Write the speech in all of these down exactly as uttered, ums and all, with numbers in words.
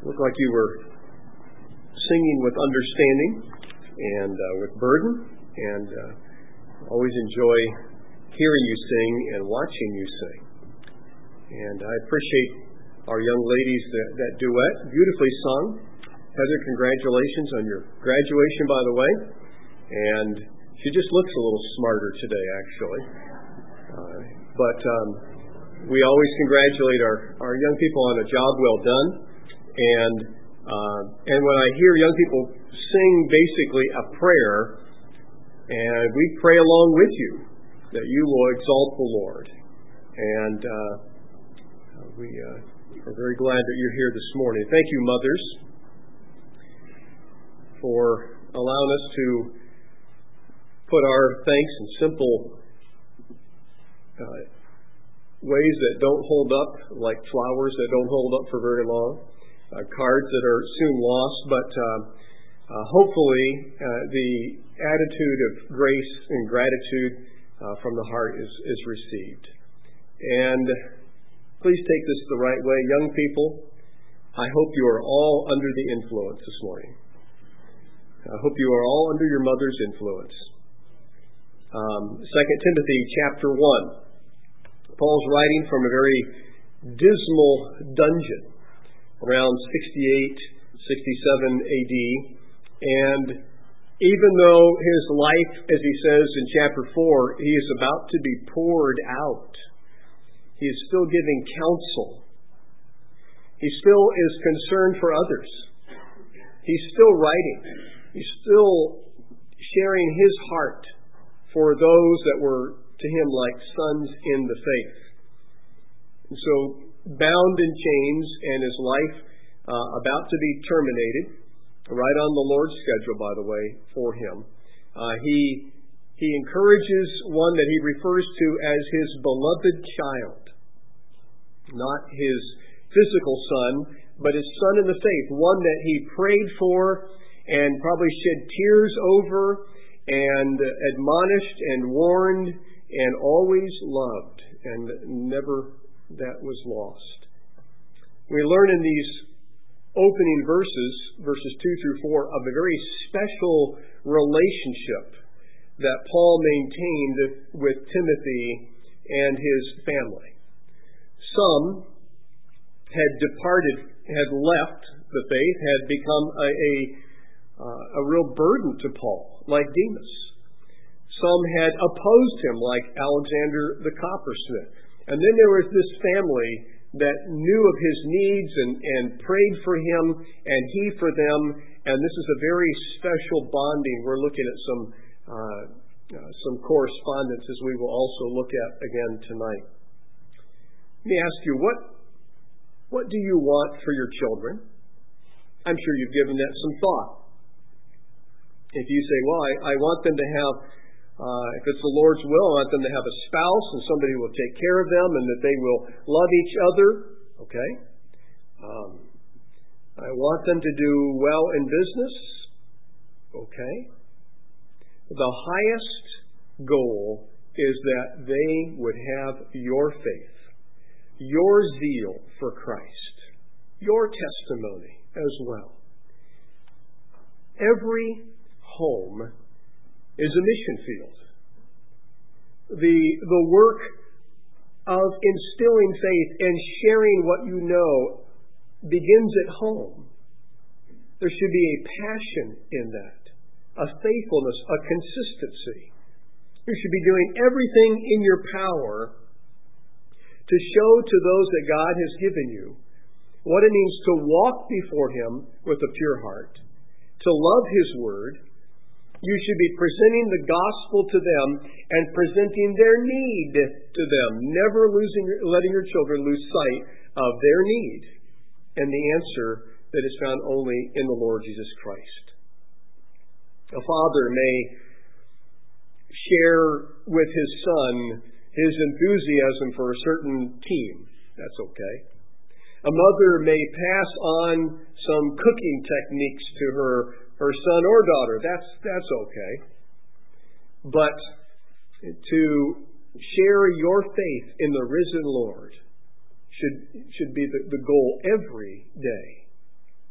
Looked like you were singing with understanding and uh, with burden, and uh, always enjoy hearing you sing and watching you sing. And I appreciate our young ladies, that, that duet, beautifully sung. Heather, congratulations on your graduation, by the way. And she just looks a little smarter today, actually. Uh, but um, we always congratulate our, our young people on a job well done. And uh, and when I hear young people sing basically a prayer, and we pray along with you, that you will exalt the Lord. And uh, we uh, are very glad that you're here this morning. Thank you, mothers, for allowing us to put our thanks in simple uh, ways that don't hold up, like flowers that don't hold up for very long, uh, cards that are soon lost, but uh, uh, hopefully uh, the attitude of grace and gratitude uh, from the heart is, is received. And please take this the right way. Young people, I hope you are all under the influence this morning. I hope you are all under your mother's influence. Um, Second Timothy chapter one. Paul's writing from a very dismal dungeon around sixty-eight, sixty-seven A D. And even though his life, as he says in chapter four, he is about to be poured out, he is still giving counsel. He still is concerned for others. He's still writing. He's still sharing his heart for those that were to him like sons in the faith. And so, bound in chains and his life uh, about to be terminated, right on the Lord's schedule, by the way, for him, uh, he he encourages one that he refers to as his beloved child. Not his physical son, but his son in the faith, one that he prayed for and probably shed tears over and admonished and warned and always loved, and never that was lost. We learn in these opening verses, verses two through four, of a very special relationship that Paul maintained with Timothy and his family. Some had departed, had left the faith, had become a, a, uh, a real burden to Paul, like Demas. Some had opposed him, like Alexander the coppersmith. And then there was this family that knew of his needs and, and prayed for him, and he for them. And this is a very special bonding. We're looking at some uh, uh, some correspondence, as we will also look at again tonight. Let me ask you, what what do you want for your children? I'm sure you've given that some thought. If you say, well, I, I want them to have, uh, if it's the Lord's will, I want them to have a spouse and somebody who will take care of them and that they will love each other. Okay. Um, I want them to do well in business. Okay. The highest goal is that they would have your faith, your zeal for Christ, your testimony as well. Every home is a mission field. The, the work of instilling faith and sharing what you know begins at home. There should be a passion in that, a faithfulness, a consistency. You should be doing everything in your power to show to those that God has given you what it means to walk before Him with a pure heart, to love His Word. You should be presenting the gospel to them and presenting their need to them, never losing, letting your children lose sight of their need and the answer that is found only in the Lord Jesus Christ. A father may share with his son his enthusiasm for a certain team. That's okay. A mother may pass on some cooking techniques to her, her son or daughter. That's, that's okay. But to share your faith in the risen Lord should, should be the, the goal every day.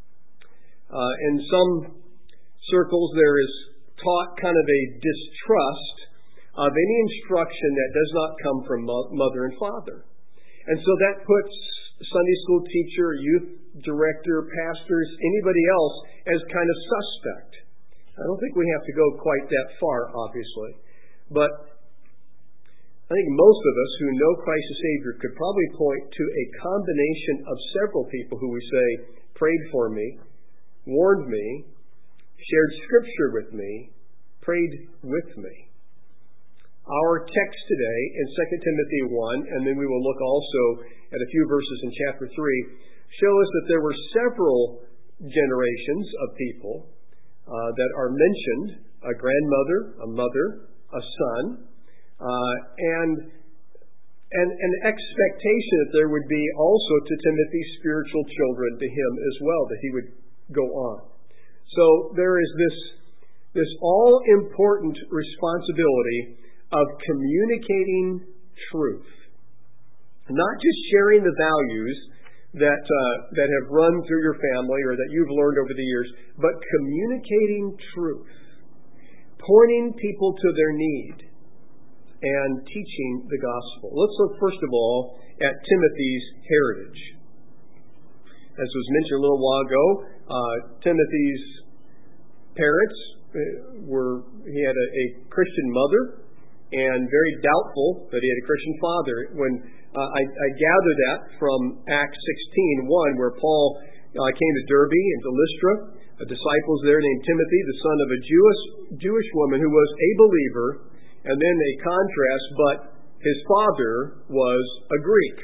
Uh, in some circles, there is taught kind of a distrust of any instruction that does not come from mo- mother and father. And so that puts Sunday school teacher, youth director, pastors, anybody else as kind of suspect. I don't think we have to go quite that far, obviously. But I think most of us who know Christ as Savior could probably point to a combination of several people who we say prayed for me, warned me, shared Scripture with me, prayed with me. Our text today in Second Timothy one, and then we will look also at a few verses in chapter three, show us that there were several generations of people uh, that are mentioned, a grandmother, a mother, a son, uh, and, and an expectation that there would be also to Timothy spiritual children to him as well, that he would go on. So there is this, this all-important responsibility of communicating truth. Not just sharing the values that uh, that have run through your family or that you've learned over the years, but communicating truth. Pointing people to their need and teaching the gospel. Let's look first of all at Timothy's heritage. As was mentioned a little while ago, uh, Timothy's parents were, he had a, a Christian mother, and very doubtful that he had a Christian father. When uh, I, I gather that from Acts sixteen one, where Paul uh, came to Derbe and to Lystra, a disciple there named Timothy, the son of a Jewish Jewish woman who was a believer, and then a contrast, but his father was a Greek.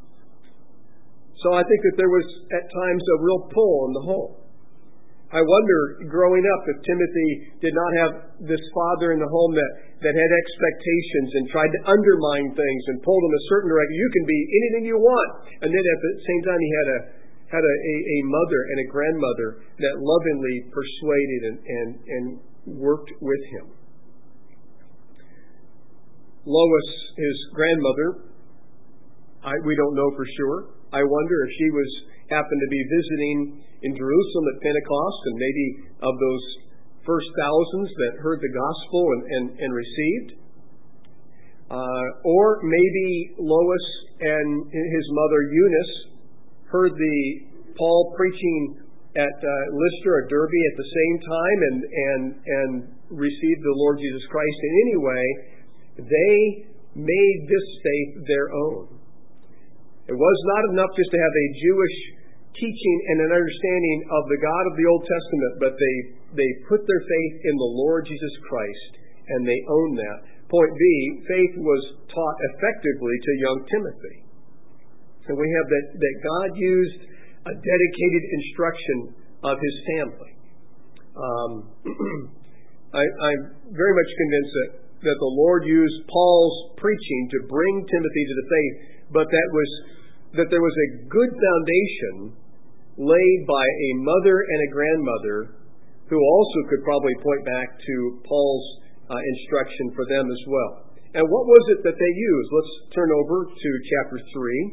So I think that there was at times a real pull on the home. I wonder, growing up, if Timothy did not have this father in the home that, that had expectations and tried to undermine things and pulled him a certain direction. You can be anything you want. And then at the same time, he had a had a, a, a mother and a grandmother that lovingly persuaded and, and, and worked with him. Lois, his grandmother, I, we don't know for sure. I wonder if she was happened to be visiting in Jerusalem at Pentecost, and maybe of those first thousands that heard the gospel and, and, and received. Uh, or maybe Lois and his mother Eunice heard the Paul preaching at uh, Lystra or Derbe at the same time and, and, and received the Lord Jesus Christ. In any way, they made this faith their own. It was not enough just to have a Jewish teaching and an understanding of the God of the Old Testament, but they, they put their faith in the Lord Jesus Christ, and they owned that. Point B, faith was taught effectively to young Timothy. And we have that, that God used a dedicated instruction of his family. Um, I, I'm very much convinced that, that the Lord used Paul's preaching to bring Timothy to the faith, but that was that there was a good foundation laid by a mother and a grandmother who also could probably point back to Paul's uh, instruction for them as well. And what was it that they used? Let's turn over to chapter three.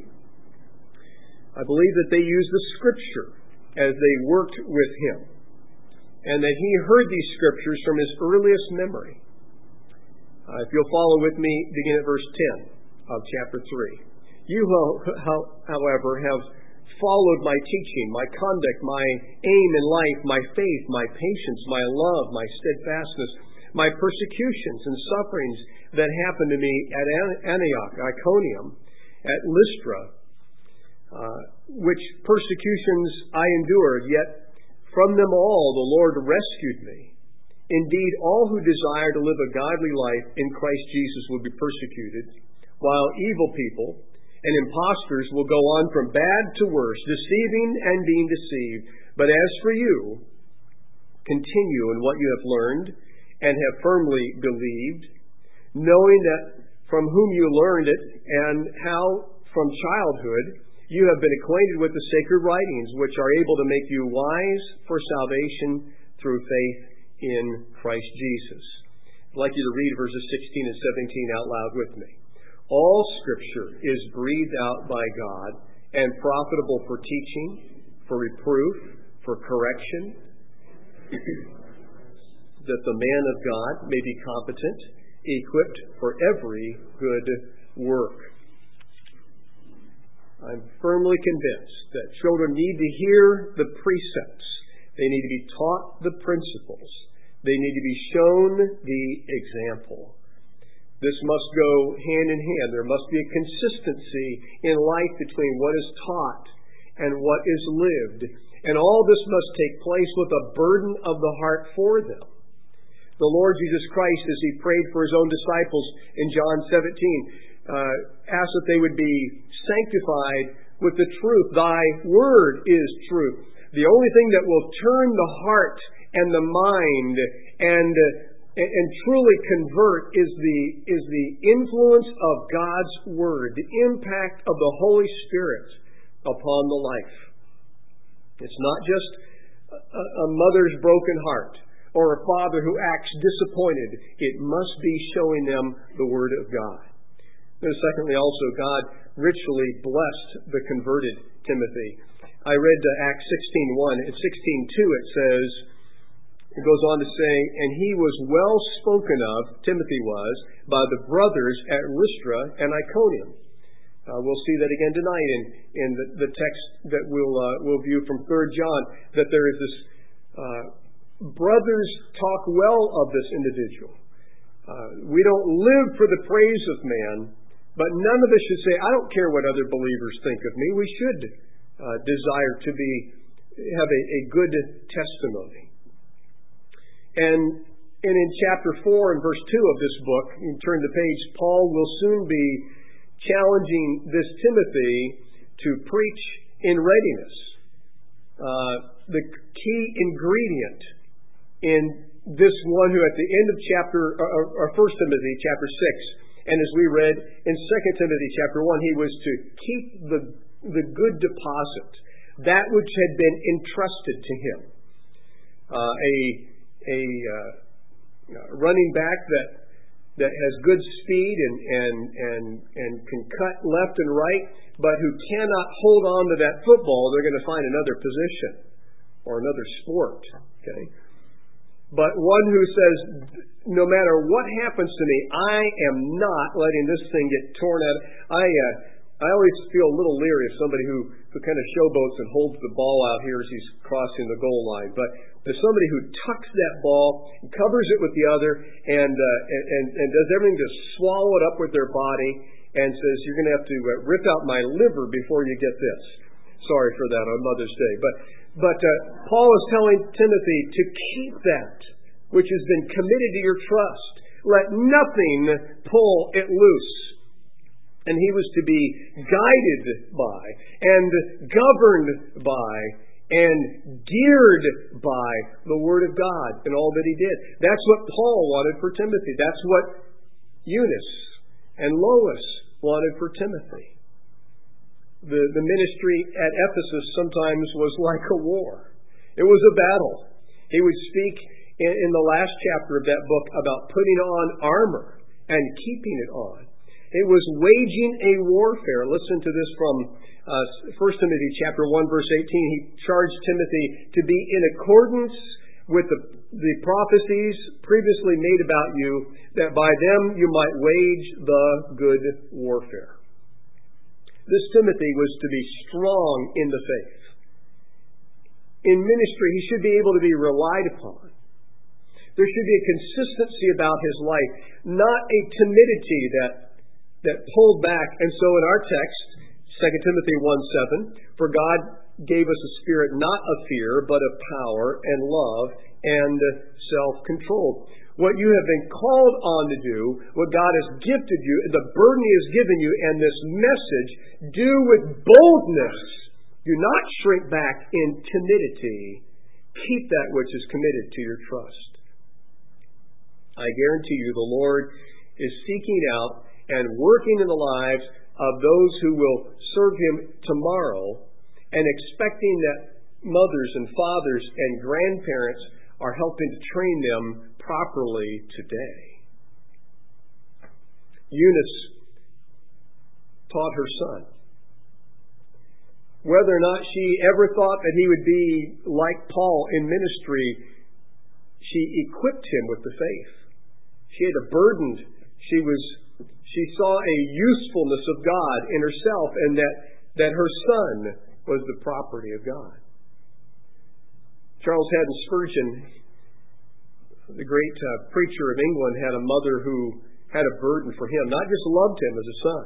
I believe that they used the Scripture as they worked with him, and that he heard these Scriptures from his earliest memory. Uh, if you'll follow with me, begin at verse ten of chapter three. You, however, have followed my teaching, my conduct, my aim in life, my faith, my patience, my love, my steadfastness, my persecutions and sufferings that happened to me at Antioch, Iconium, at Lystra, uh, which persecutions I endured, yet from them all the Lord rescued me. Indeed, all who desire to live a godly life in Christ Jesus will be persecuted, while evil people and impostors will go on from bad to worse, deceiving and being deceived. But as for you, continue in what you have learned and have firmly believed, knowing that from whom you learned it, and how from childhood you have been acquainted with the sacred writings, which are able to make you wise for salvation through faith in Christ Jesus. I'd like you to read verses sixteen and seventeen out loud with me. All Scripture is breathed out by God and profitable for teaching, for reproof, for correction, that the man of God may be competent, equipped for every good work. I'm firmly convinced that children need to hear the precepts. They need to be taught the principles. They need to be shown the example. This must go hand in hand. There must be a consistency in life between what is taught and what is lived. And all this must take place with a burden of the heart for them. The Lord Jesus Christ, as He prayed for His own disciples in John seventeen, uh, asked that they would be sanctified with the truth. Thy word is truth. The only thing that will turn the heart and the mind and uh, and truly convert is the is the influence of God's word, the impact of the Holy Spirit upon the life. It's not just a, a mother's broken heart or a father who acts disappointed. It must be showing them the Word of God. And secondly, also, God richly blessed the converted Timothy. I read uh, Acts sixteen one. In sixteen two it says, it goes on to say, and he was well spoken of, Timothy was, by the brothers at Lystra and Iconium. Uh, we'll see that again tonight in, in the, the text that we'll, uh, we'll view from Third John, that there is this, uh, brothers talk well of this individual. Uh, we don't live for the praise of man, but none of us should say, I don't care what other believers think of me. We should uh, desire to be have a, a good testimony. And, and in chapter four and verse two of this book, you can turn the page, Paul will soon be challenging this Timothy to preach in readiness. Uh, the key ingredient in this one who at the end of chapter, or, or First Timothy chapter six, and as we read in Second Timothy chapter one, he was to keep the, the good deposit, that which had been entrusted to him. Uh, a a uh, running back that that has good speed and, and and and can cut left and right, but who cannot hold on to that football, they're going to find another position or another sport. Okay, but one who says, no matter what happens to me, I am not letting this thing get torn out. I uh, I always feel a little leery of somebody who, who kind of showboats and holds the ball out here as he's crossing the goal line, but there's somebody who tucks that ball, and covers it with the other, and, uh, and and does everything to swallow it up with their body, and says, you're going to have to uh, rip out my liver before you get this. Sorry for that on Mother's Day. But but uh, Paul is telling Timothy to keep that which has been committed to your trust. Let nothing pull it loose. And he was to be guided by and governed by and geared by the Word of God in all that he did. That's what Paul wanted for Timothy. That's what Eunice and Lois wanted for Timothy. The, the ministry at Ephesus sometimes was like a war. It was a battle. He would speak in, in the last chapter of that book about putting on armor and keeping it on. It was waging a warfare. Listen to this from uh, First Timothy chapter one, verse eighteen. He charged Timothy to be in accordance with the, the prophecies previously made about you, that by them you might wage the good warfare. This Timothy was to be strong in the faith. In ministry, he should be able to be relied upon. There should be a consistency about his life, not a timidity that that pulled back. And so in our text, Second Timothy one seven, for God gave us a spirit not of fear, but of power and love and self-control. What you have been called on to do, what God has gifted you, the burden He has given you, and this message, do with boldness. Do not shrink back in timidity. Keep that which is committed to your trust. I guarantee you the Lord is seeking out and working in the lives of those who will serve Him tomorrow, and expecting that mothers and fathers and grandparents are helping to train them properly today. Eunice taught her son. Whether or not she ever thought that he would be like Paul in ministry, she equipped him with the faith. She had a burden. She was, she saw a usefulness of God in herself, and that, that her son was the property of God. Charles Haddon Spurgeon, the great uh, preacher of England, had a mother who had a burden for him, not just loved him as a son,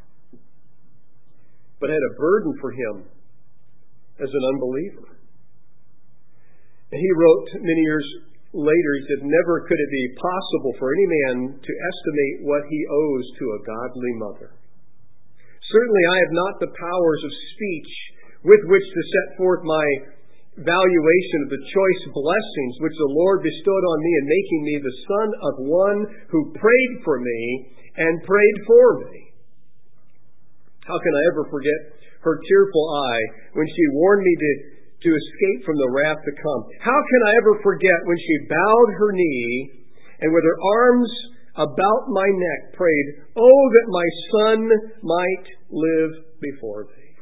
but had a burden for him as an unbeliever. And he wrote many years later, he said, "Never could it be possible for any man to estimate what he owes to a godly mother. Certainly I have not the powers of speech with which to set forth my valuation of the choice blessings which the Lord bestowed on me in making me the son of one who prayed for me and prayed for me. How can I ever forget her tearful eye when she warned me to, to escape from the wrath to come? How can I ever forget when she bowed her knee and with her arms about my neck prayed, oh, that my son might live before thee."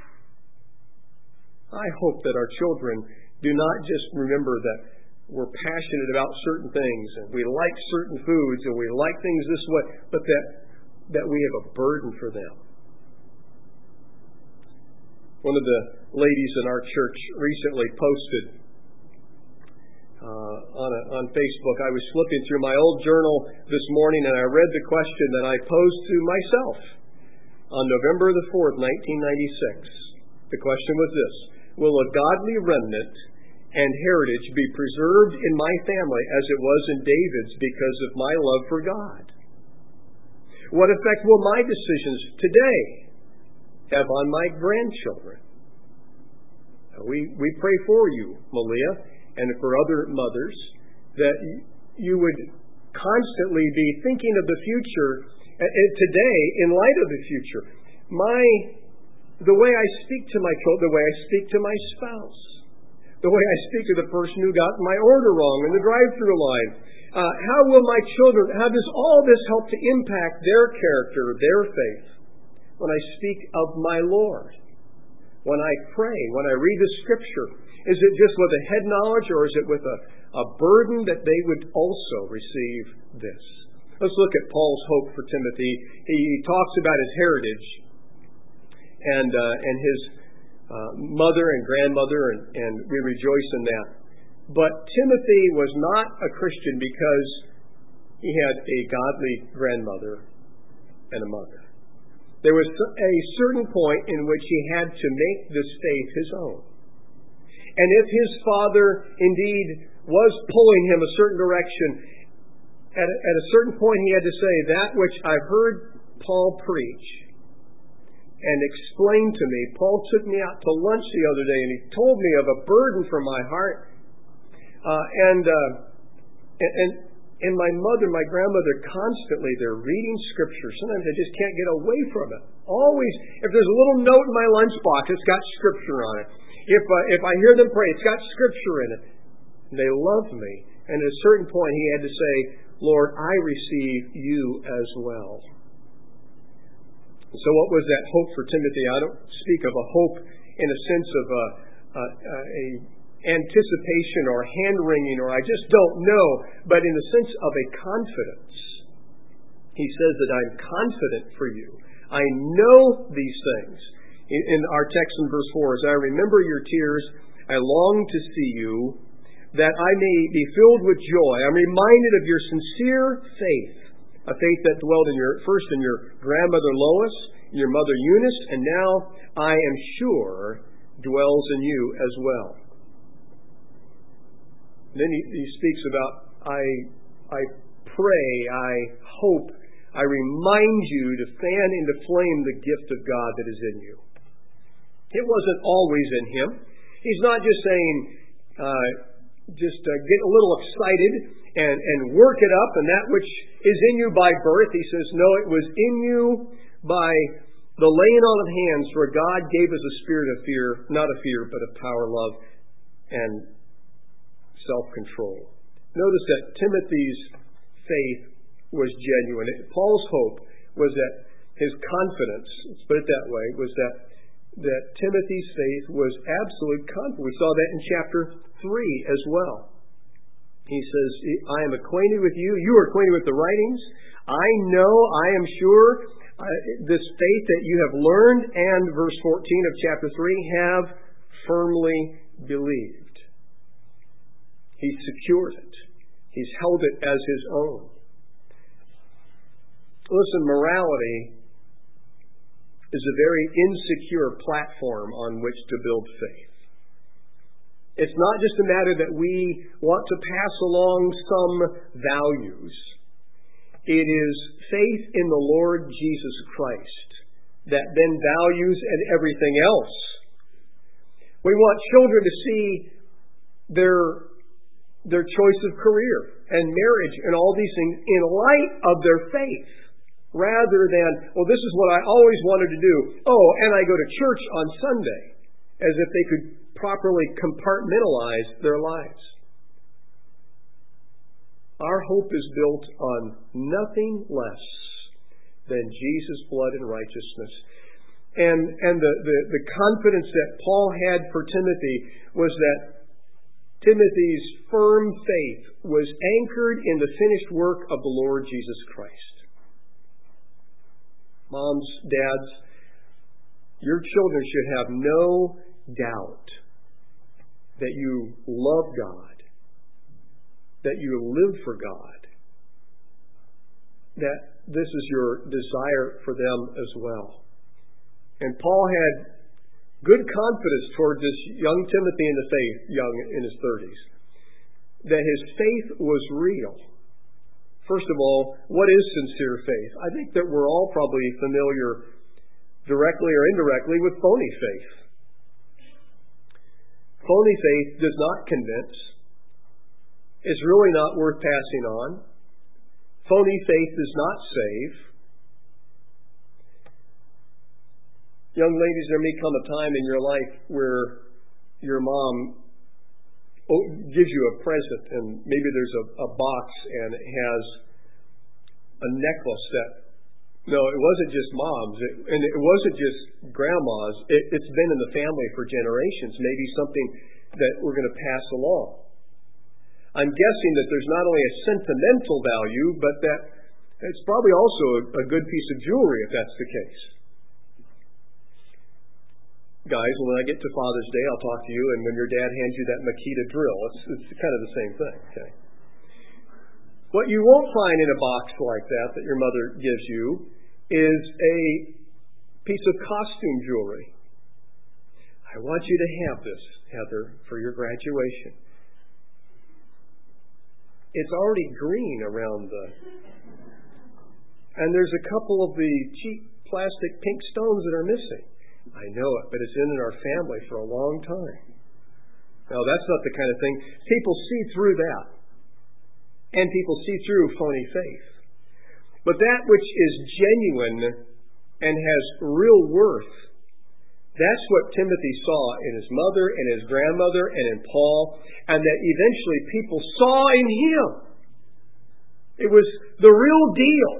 I hope that our children do not just remember that we're passionate about certain things and we like certain foods and we like things this way, but that, that we have a burden for them. One of the ladies in our church recently posted uh, on, a, on Facebook. I was flipping through my old journal this morning and I read the question that I posed to myself on November the fourth, nineteen ninety-six. The question was this: will a godly remnant and heritage be preserved in my family as it was in David's because of my love for God? What effect will my decisions today have on my grandchildren? We, we pray for you, Malia, and for other mothers, that you would constantly be thinking of the future today in light of the future. My The way I speak to my children, the way I speak to my spouse, the way I speak to the person who got my order wrong in the drive-thru line. Uh, how will my children, how does all this help to impact their character, their faith? When I speak of my Lord, when I pray, when I read the Scripture, is it just with a head knowledge or is it with a, a burden that they would also receive this? Let's look at Paul's hope for Timothy. He, he talks about his heritage and uh, and his uh, mother and grandmother, and, and we rejoice in that. But Timothy was not a Christian because he had a godly grandmother and a mother. There was a certain point in which he had to make this faith his own. And if his father indeed was pulling him a certain direction, at a, at a certain point he had to say, that which I've heard Paul preach and explained to me. Paul took me out to lunch the other day and he told me of a burden from my heart. Uh, and, uh, and, and and my mother, my grandmother, constantly, they're reading Scripture. Sometimes I just can't get away from it. Always, if there's a little note in my lunchbox, it's got Scripture on it. If uh, if I hear them pray, it's got Scripture in it. And they love me. And at a certain point, he had to say, Lord, I receive you as well. So what was that hope for Timothy? I don't speak of a hope in a sense of a, a, a anticipation or hand-wringing or I just don't know, but in the sense of a confidence. He says that I'm confident for you. I know these things. In, in our text in verse four, as I remember your tears, I long to see you, that I may be filled with joy. I'm reminded of your sincere faith, a faith that dwelled in your first in your grandmother Lois, your mother Eunice, and now I am sure dwells in you as well. Then he, he speaks about, I, I pray, I hope, I remind you to fan into flame the gift of God that is in you. It wasn't always in him. He's not just saying, uh, just uh, get a little excited and, and work it up, and that which is in you by birth. He says, no, it was in you by the laying on of hands, for God gave us a spirit of fear, not of fear, but of power, love, and self-control. Notice that Timothy's faith was genuine. Paul's hope was that his confidence, let's put it that way, was that, that Timothy's faith was absolute confidence. We saw that in chapter three as well. He says, I am acquainted with you. You are acquainted with the writings. I know, I am sure, uh, this faith that you have learned and, verse fourteen of chapter three, have firmly believed. He's secured it. He's held it as his own. Listen, morality is a very insecure platform on which to build faith. It's not just a matter that we want to pass along some values. It is faith in the Lord Jesus Christ that then values and everything else. We want children to see their, their choice of career and marriage and all these things in light of their faith, rather than, well, this is what I always wanted to do. Oh, and I go to church on Sunday, as if they could properly compartmentalize their lives. Our hope is built on nothing less than Jesus' blood and righteousness. And, and the, the, the confidence that Paul had for Timothy was that Timothy's firm faith was anchored in the finished work of the Lord Jesus Christ. Moms, dads, your children should have no doubt that you love God, that you live for God, that this is your desire for them as well. And Paul had good confidence toward this young Timothy in the faith, young in his thirties, that his faith was real. First of all, what is sincere faith? I think that we're all probably familiar directly or indirectly with phony faith. Phony faith does not convince. It's really not worth passing on. Phony faith does not save. Young ladies, there may come a time in your life where your mom gives you a present, and maybe there's a, a box and it has a necklace that, no, it wasn't just mom's, it, and it wasn't just grandma's. It, it's been in the family for generations, maybe something that we're going to pass along. I'm guessing that there's not only a sentimental value, but that it's probably also a, a good piece of jewelry if that's the case. Guys, when I get to Father's Day, I'll talk to you, and when your dad hands you that Makita drill, it's, it's kind of the same thing. Okay. What you won't find in a box like that that your mother gives you is a piece of costume jewelry. I want you to have this, Heather, for your graduation. It's already green around the... And there's a couple of the cheap plastic pink stones that are missing. I know it, but it's been in our family for a long time. Now, that's not the kind of thing. People see through that. And people see through phony faith. But that which is genuine and has real worth, that's what Timothy saw in his mother and his grandmother and in Paul, and that eventually people saw in him. It was the real deal.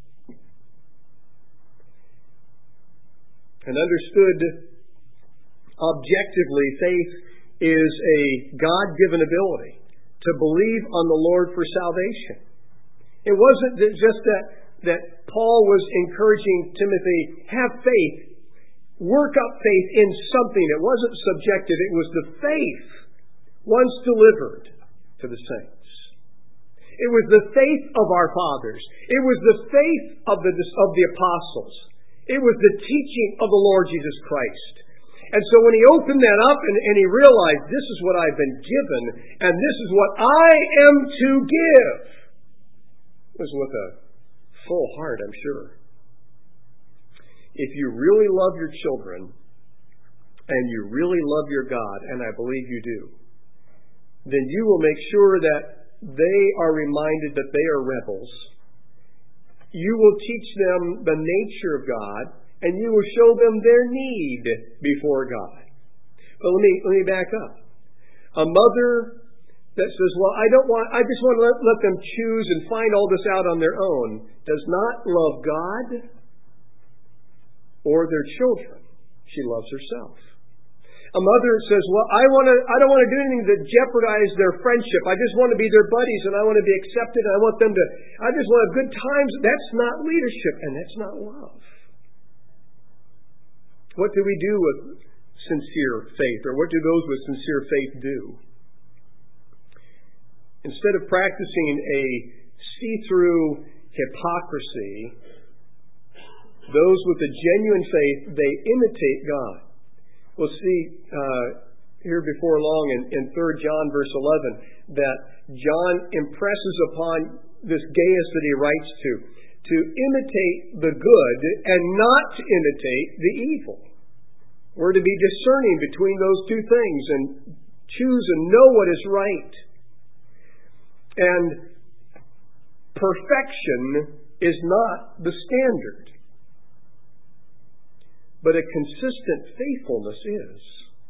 And understood objectively, faith is a God-given ability to believe on the Lord for salvation. It wasn't just that, that Paul was encouraging Timothy, have faith, work up faith in something. It wasn't subjective. It was the faith once delivered to the saints. It was the faith of our fathers. It was the faith of the, of the apostles. It was the teaching of the Lord Jesus Christ. And so when he opened that up and, and he realized, this is what I've been given, and this is what I am to give, it was with a full heart, I'm sure. If you really love your children, and you really love your God, and I believe you do, then you will make sure that they are reminded that they are rebels. You will teach them the nature of God, and you will show them their need before God. But let me let me back up. A mother that says, well, I don't want, I just want to let, let them choose and find all this out on their own, does not love God or their children. She loves herself. A mother says, well, I want to, I don't want to do anything to jeopardize their friendship. I just want to be their buddies and I want to be accepted. And I want them to, I just want to have good times. That's not leadership and that's not love. What do we do with sincere faith, or what do those with sincere faith do? Instead of practicing a see-through hypocrisy, those with a genuine faith, they imitate God. We'll see uh, here before long in, in Third John verse eleven that John impresses upon this Gaius that he writes to, to imitate the good and not to imitate the evil. We're to be discerning between those two things and choose and know what is right. And perfection is not the standard, but a consistent faithfulness is.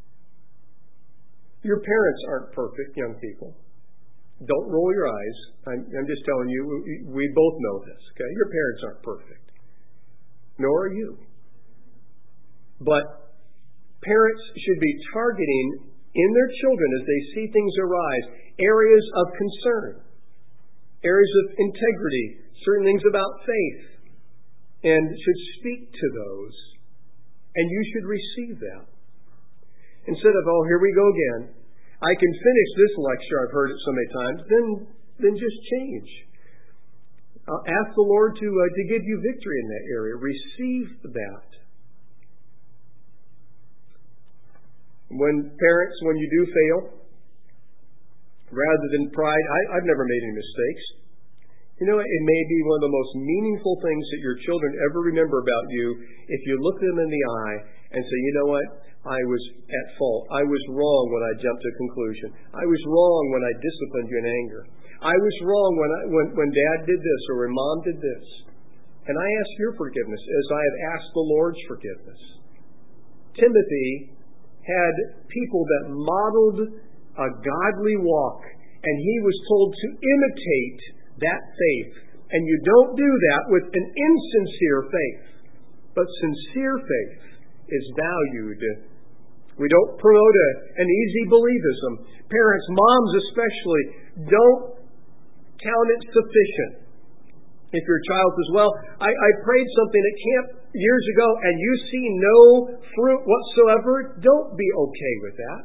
Your parents aren't perfect, young people. Don't roll your eyes. I'm, I'm just telling you, we, we both know this. Okay, your parents aren't perfect, nor are you. But parents should be targeting in their children as they see things arise areas of concern, areas of integrity, certain things about faith, and should speak to those. And you should receive that. Instead of, oh, here we go again. I can finish this lecture, I've heard it so many times, then then just change. Uh, ask the Lord to uh, to give you victory in that area. Receive that. When parents, when you do fail, rather than pride, I, I've never made any mistakes. You know, it may be one of the most meaningful things that your children ever remember about you if you look them in the eye and say, you know what, I was at fault. I was wrong when I jumped to a conclusion. I was wrong when I disciplined you in anger. I was wrong when, I, when, when Dad did this or when Mom did this. And I ask your forgiveness as I have asked the Lord's forgiveness. Timothy had people that modeled a godly walk, and he was told to imitate that faith. And you don't do that with an insincere faith. But sincere faith is valued. We don't promote a, an easy believism. Parents, moms especially, don't count it sufficient. If your child says, well, I, I prayed something at camp years ago and you see no fruit whatsoever, don't be okay with that.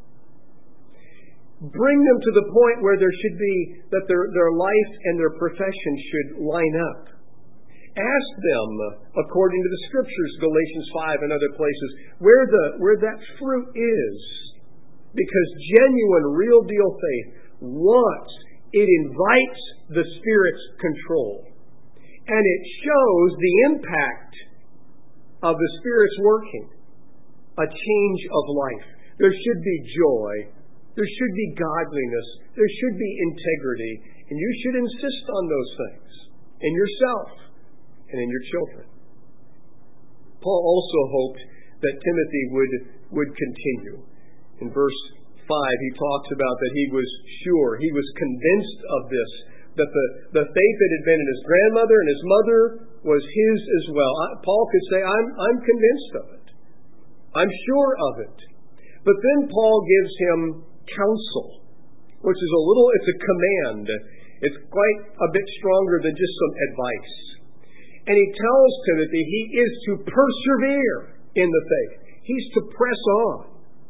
Bring them to the point where there should be, that their, their life and their profession should line up. Ask them, according to the Scriptures, Galatians five and other places, where the where that fruit is. Because genuine, real deal faith wants, it invites the Spirit's control. And it shows the impact of the Spirit's working. A change of life. There should be joy. There should be godliness. There should be integrity. And you should insist on those things in yourself and in your children. Paul also hoped that Timothy would, would continue. In verse five, he talks about that he was sure, he was convinced of this, that the, the faith that had been in his grandmother and his mother was his as well. Paul could say, I'm, I'm convinced of it. I'm sure of it. But then Paul gives him counsel, which is a little, it's a command. It's quite a bit stronger than just some advice. And he tells Timothy he is to persevere in the faith. He's to press on.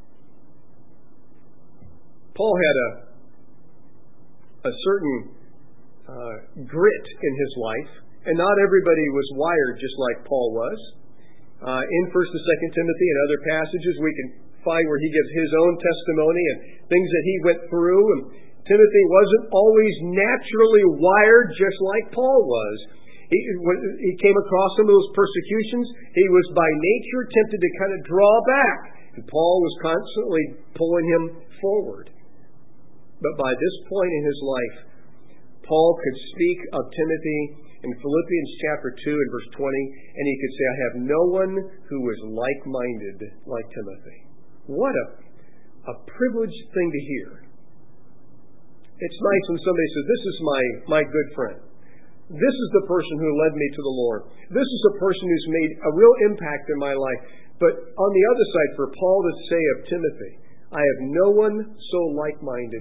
Paul had a, a certain uh, grit in his life, and not everybody was wired just like Paul was. Uh, in First and Second Timothy and other passages, we can find where he gives his own testimony and things that he went through. And Timothy wasn't always naturally wired just like Paul was. He, when he came across some of those persecutions, he was by nature tempted to kind of draw back. And Paul was constantly pulling him forward. But by this point in his life, Paul could speak of Timothy in Philippians chapter two and verse twenty, and he could say, I have no one who is like-minded like Timothy. What a, a privileged thing to hear. It's nice when somebody says, this is my, my good friend. This is the person who led me to the Lord. This is a person who's made a real impact in my life. But on the other side, for Paul to say of Timothy, I have no one so like-minded.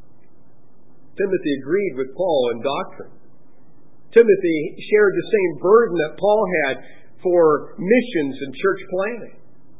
Timothy agreed with Paul in doctrine. Timothy shared the same burden that Paul had for missions and church planting.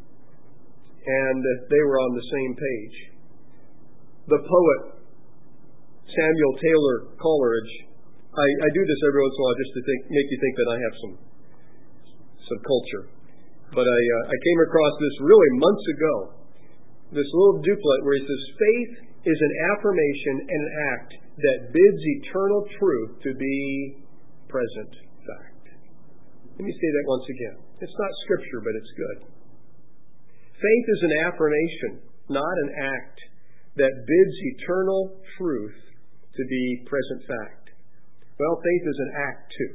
And they were on the same page. The poet Samuel Taylor Coleridge, I, I do this every once in a while just to think, make you think that I have some some culture. But I, uh, I came across this really months ago, this little duplet where he says, faith is an affirmation and an act that bids eternal truth to be present fact. Let me say that once again. It's not scripture, but it's good. Faith is an affirmation, not an act, that bids eternal truth to be present fact. Well, faith is an act too.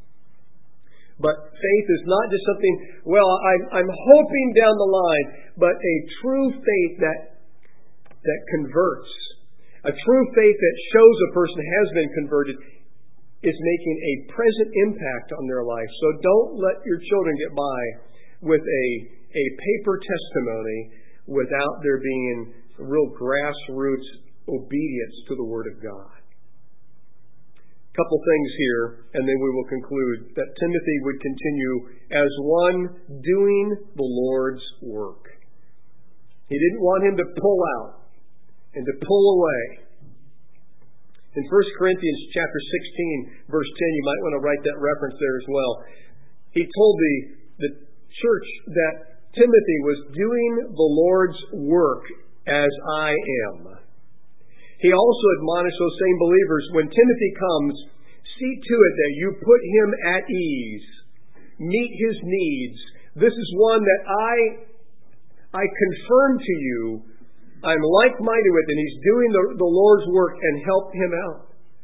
But faith is not just something, well, I'm, I'm hoping down the line, but a true faith that that converts, a true faith that shows a person has been converted, is making a present impact on their life. So don't let your children get by with a, a paper testimony without there being real grassroots obedience to the Word of God. Couple things here, and then we will conclude that Timothy would continue as one doing the Lord's work. He didn't want him to pull out and to pull away. In First Corinthians chapter sixteen, verse ten, you might want to write that reference there as well. He told the, the church that Timothy was doing the Lord's work as I am. He also admonished those same believers, when Timothy comes, see to it that you put him at ease, meet his needs. This is one that I, I confirm to you, I'm like-minded with, and he's doing the, the Lord's work, and help him out.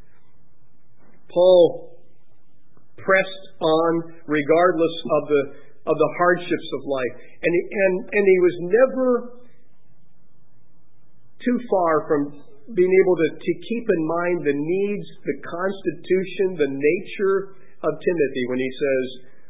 Paul pressed on regardless of the of the hardships of life, and he, and and he was never too far from being able to, to keep in mind the needs, the constitution, the nature of Timothy when he says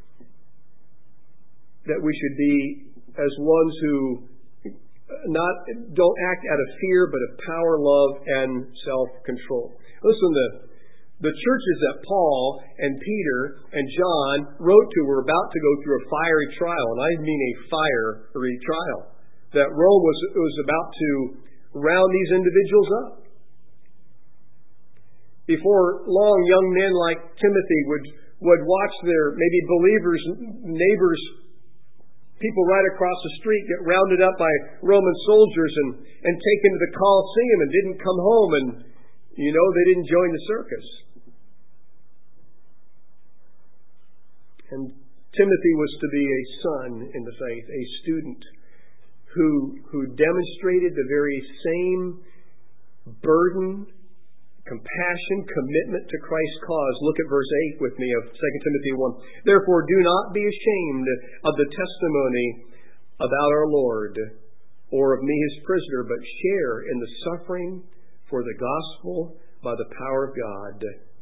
that we should be as ones who not don't act out of fear, but of power, love, and self-control. Listen, the, the churches that Paul and Peter and John wrote to were about to go through a fiery trial, and I mean a fiery trial. That Rome was, was about to round these individuals up. Before long, young men like Timothy would, would watch their maybe believers, neighbors, people right across the street get rounded up by Roman soldiers and, and taken to the Colosseum and didn't come home, and, you know, they didn't join the circus. And Timothy was to be a son in the faith, a student who, who demonstrated the very same burden, compassion, commitment to Christ's cause. Look at verse eight with me of Second Timothy one. Therefore, do not be ashamed of the testimony about our Lord, or of me his prisoner, but share in the suffering for the gospel by the power of God.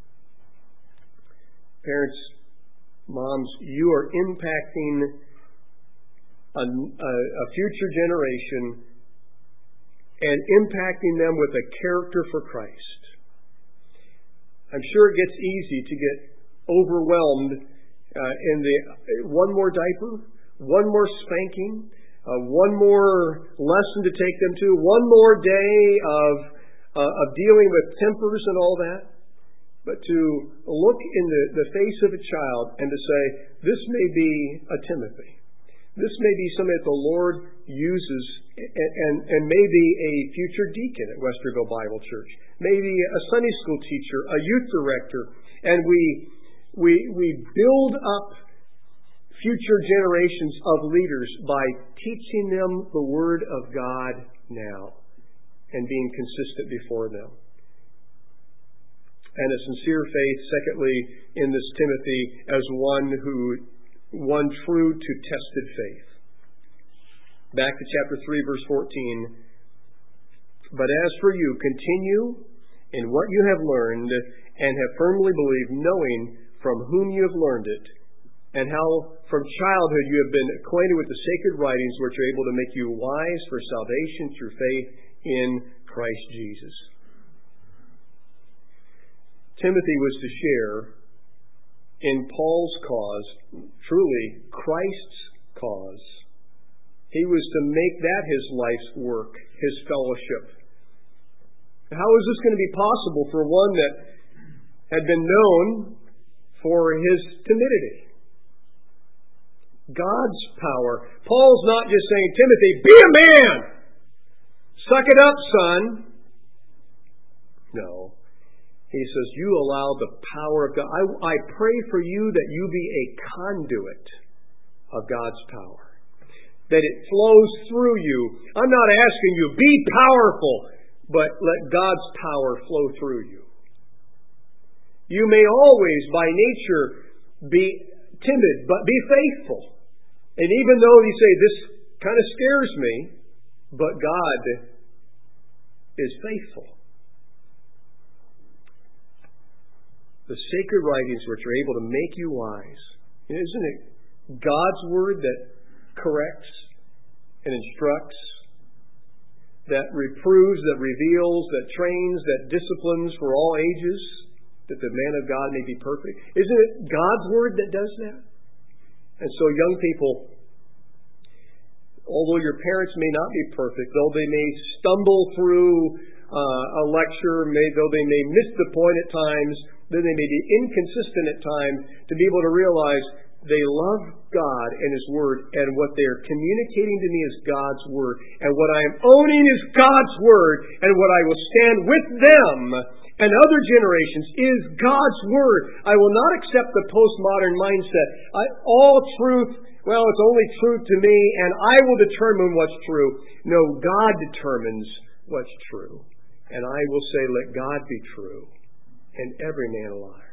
Parents, moms, you are impacting a, a, a future generation and impacting them with a character for Christ. I'm sure it gets easy to get overwhelmed uh, in the one more diaper, one more spanking, uh, one more lesson to take them to, one more day of uh, of dealing with tempers and all that. But to look in the, the face of a child and to say, this may be a Timothy. This may be somebody that the Lord uses and, and, and may be a future deacon at Westerville Bible Church. Maybe a Sunday school teacher, a youth director. And we, we, we build up future generations of leaders by teaching them the Word of God now and being consistent before them. And a sincere faith, secondly, in this Timothy as one who, one true to tested faith. Back to chapter three, verse fourteen. But as for you, continue in what you have learned and have firmly believed, knowing from whom you have learned it, and how from childhood you have been acquainted with the sacred writings which are able to make you wise for salvation through faith in Christ Jesus. Timothy was to share in Paul's cause, truly Christ's cause. He was to make that his life's work, his fellowship. How is this going to be possible for one that had been known for his timidity? God's power. Paul's not just saying, Timothy, be a man! Suck it up, son. No. He says, you allow the power of God. I, I pray for you that you be a conduit of God's power. That it flows through you. I'm not asking you, be powerful, but let God's power flow through you. You may always, by nature, be timid, but be faithful. And even though you say, this kind of scares me, but God is faithful. The sacred writings which are able to make you wise. Isn't it God's word that corrects and instructs, that reproves, that reveals, that trains, that disciplines for all ages, that the man of God may be perfect? Isn't it God's word that does that? And so young people, although your parents may not be perfect, though they may stumble through uh, a lecture, may, though they may miss the point at times, though they may be inconsistent at times, to be able to realize they love God and His Word, and what they're communicating to me is God's Word, and what I am owning is God's Word, and what I will stand with them and other generations is God's Word. I will not accept the postmodern mindset. I, all truth, well, it's only truth to me, and I will determine what's true. No, God determines what's true. And I will say, let God be true, and every man a liar.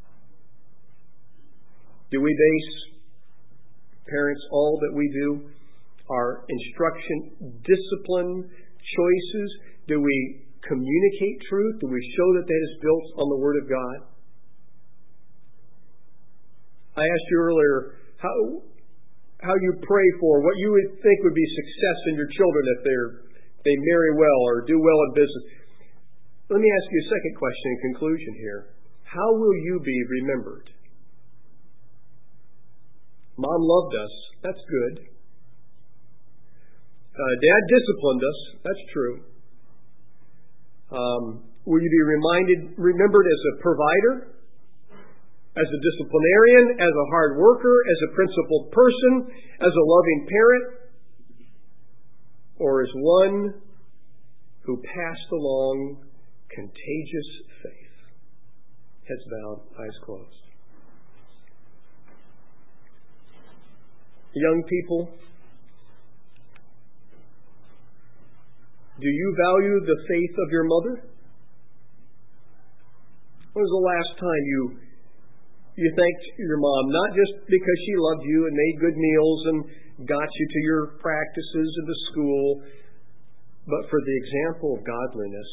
Do we base, parents, all that we do, our instruction, discipline, choices? Do we communicate truth? Do we show that that is built on the Word of God? I asked you earlier how how you pray for, what you would think would be success in your children if they're they marry well or do well in business. Let me ask you a second question in conclusion here. How will you be remembered? Mom loved us. That's good. Uh, Dad disciplined us. That's true. Um, will you be reminded, remembered as a provider, as a disciplinarian, as a hard worker, as a principled person, as a loving parent, or as one who passed along contagious faith? Heads bowed, eyes closed. Young people, do you value the faith of your mother? When was the last time you you thanked your mom, not just because she loved you and made good meals and got you to your practices and to school, but for the example of godliness,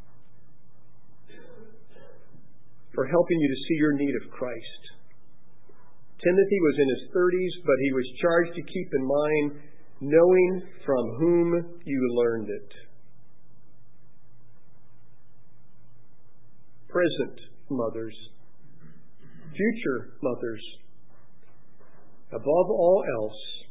for helping you to see your need of Christ? Timothy was in his thirties, but he was charged to keep in mind knowing from whom you learned it. Present mothers, future mothers, above all else,